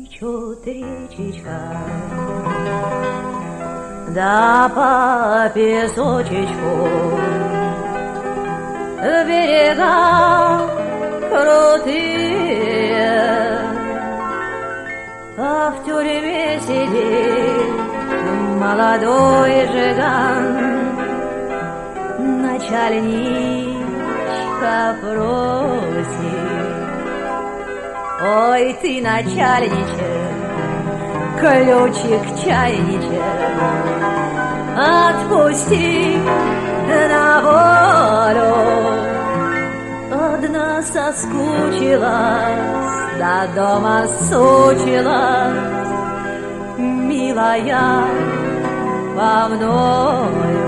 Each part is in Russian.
Течет речечка, да по песочечку в берега крутые, а в тюрьме сидит молодой жиган. Начальничка просит: ой, ты, начальничек, ключик чайничек, отпусти на волю. Одна соскучилась, до дома сучилась, милая, по мною.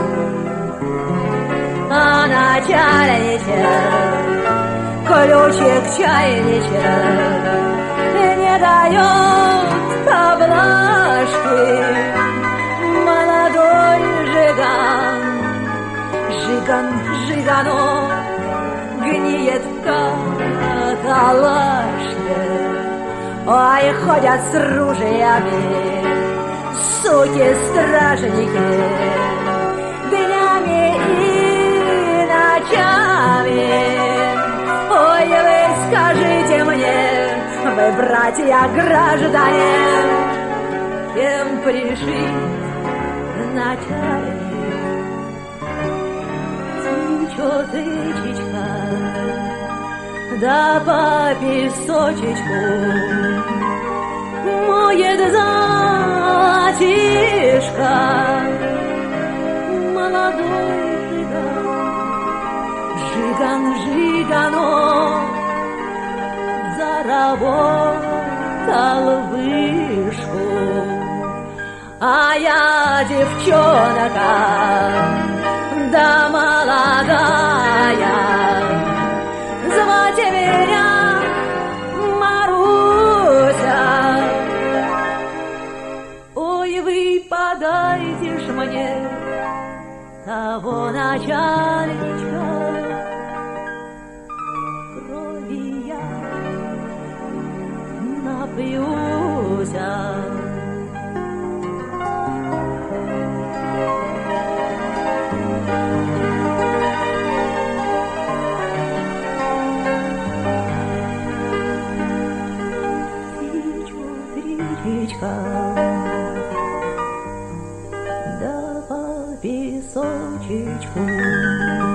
А начальничек, ключик чайничек, не дает поблажки. Молодой жиган, жиган жиганом гниет в каталажке. Ой, ходят с ружьями суки-стражники днями и ночами. Ой, вы скажите мне, вы, братья граждане, кем пришли начальник? Течет речечка, да по песочечку моет золотишко. Молодой жиган жиганом заработал вышку, а я девчонка, да молодая, звать меня Маруся. Ой, вы подайте ж мне того начальничка, крови я напьюся. Течет речечка, да по песочечку